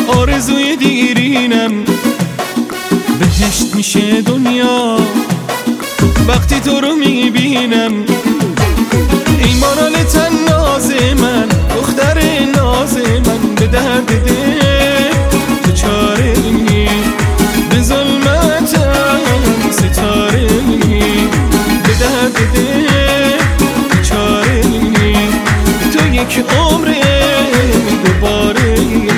آرزوی دیرینم. بهشت میشه دنیا وقتی تو رو میبینم. ای مانال تناز من، دختر ناز من، به درد دل تو چاره نی، به ظلمتم ستاره نی، به درد دل تو چاره نی. تو یک عمره دوباره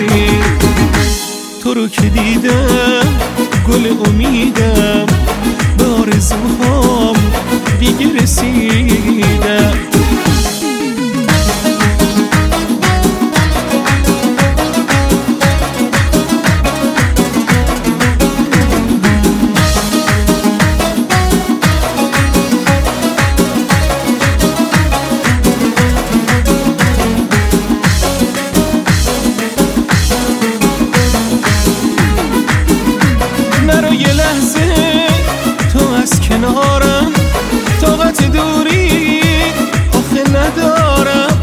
تو رو که دیدم گل امیدم، به آرزوهام دیگه رسیدم. نرو یه لحظه تو از کنارم، طاقت دوری آخه ندارم.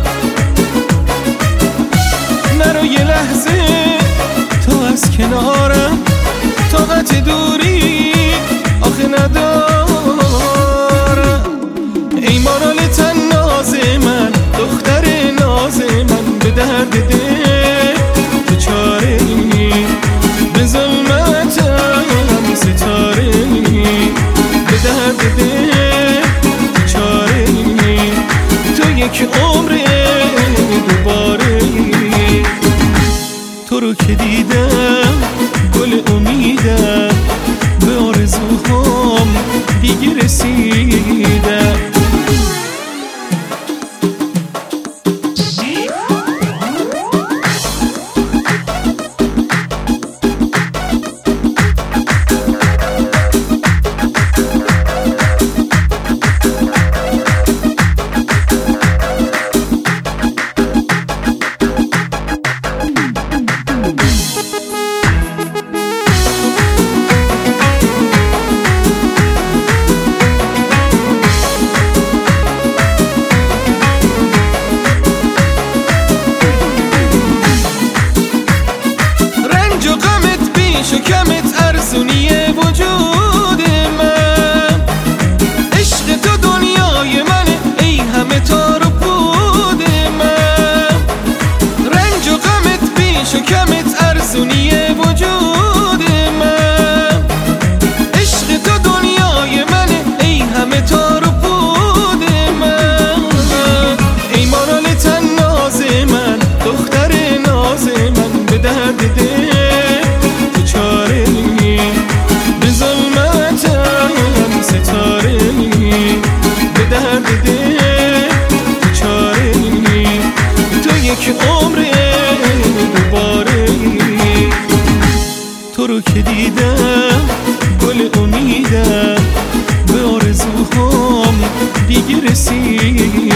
نرو یه لحظه تو از کنارم، طاقت دوری آخه ندارم. ای مانال تناز من، دختر ناز من، به درد دل تو چاره نی، به ظلمتم ستاره نی، به درد دل تو چاره نی. تو یک عمره دوباره تو رو که دیدم گل امیدم، به آرزوهام دیگه رسیدم. شکمت ارزونیه وجود من، عشق تو دنیای منه، ای همه تار و پود من. رنج و غمت بی شکمت ارزونیه وجود من، عشق تو دنیای منه، ای همه تار و پود من. ای مانال تناز من، دختر ناز من، به درد دل چاره نی، به ظلمتم ستاره نی، به درد دل تو چاره نی. تو یک عمره دوباره تو رو که دیدم گل امیدم، به آرزوهام دیگه رسید.